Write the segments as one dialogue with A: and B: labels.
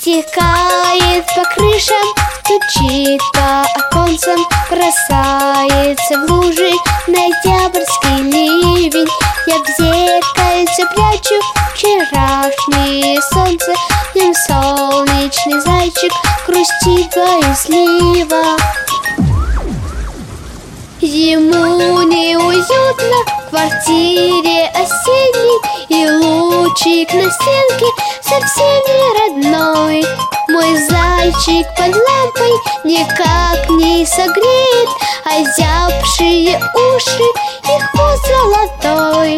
A: Стекает по крышам, стучит по оконцам, бросается в лужи ноябрьский ливень. Я в зеркальце прячу вчерашнее солнце, в нем солнечный зайчик грустит боязливо. Ему неуютно в квартире осенней, и лучик на стенке совсем не родной. Мой зайчик под лампой никак не согреет озябшие уши и хвост золотой.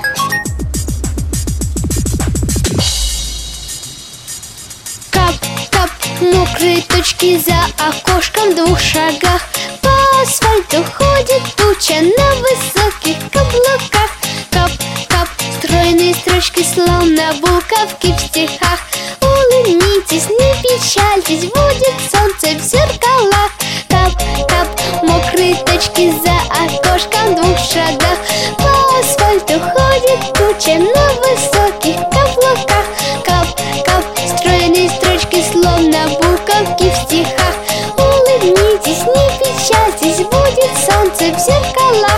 A: Кап-кап, мокрые точки за окошком, в 2 шагах по асфальту ходит туча на высоких каблуках. Кап-кап, стройные строчки, словно буковки в стихах. Улыбнитесь, не печальтесь, будет солнце в зеркалах. Кап-кап, мокрые точки за окошком, в 2 шагах по асфальту ходит туча на высоких каблуках. Кап-кап, стройные строчки, словно буковки в стихах. Улыбнитесь, не печальтесь, будет солнце в зеркалах.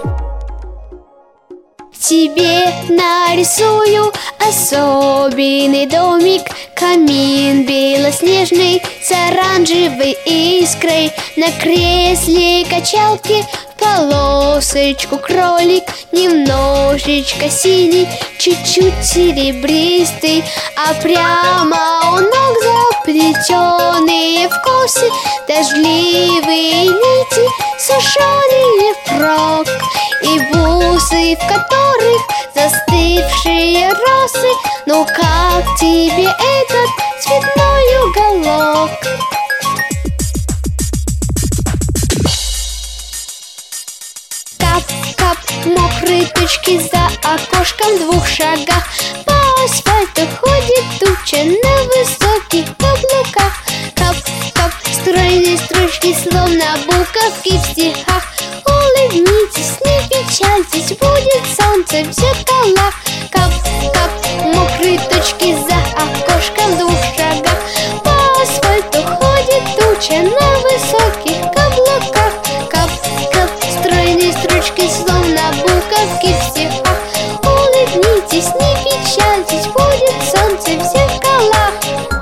A: Тебе нарисую особенный домик, камин белоснежный с оранжевой искрой. На кресле качалки в полосочку кролик, немножечко синий, чуть-чуть серебристый. А прямо у ног заплетенные в косы дождливые нити, сушеные впрок, и бусы, в которых застывшие росы. Ну как тебе этот цветной уголок? Кап-кап, мокрые точки за окошком, в 2 шагах по асфальту ходит туча на высоких каблуках. Кап-кап, стройные строчки, словно буковки в стихах. Улыбнитесь, не печальтесь, будет солнце в зеркалах. Кап-кап, мокрые точки за окошком, в 2 шагах по асфальту ходит туча на высоких каблуках. Кап-кап, стройные строчки, словно буковки в стихах. Улыбнитесь, не печальтесь, будет солнце в зеркалах.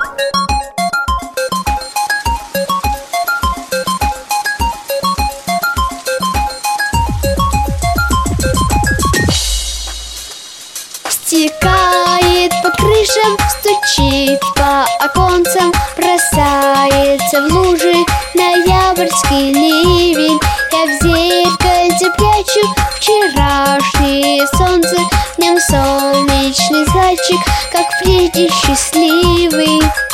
A: Стекает по крышам, стучит по оконцам, бросается в лужи ноябрьский ливень. Я в зеркальце прячу вчерашнее солнце, в нем солнечный зайчик, как прежде счастливый.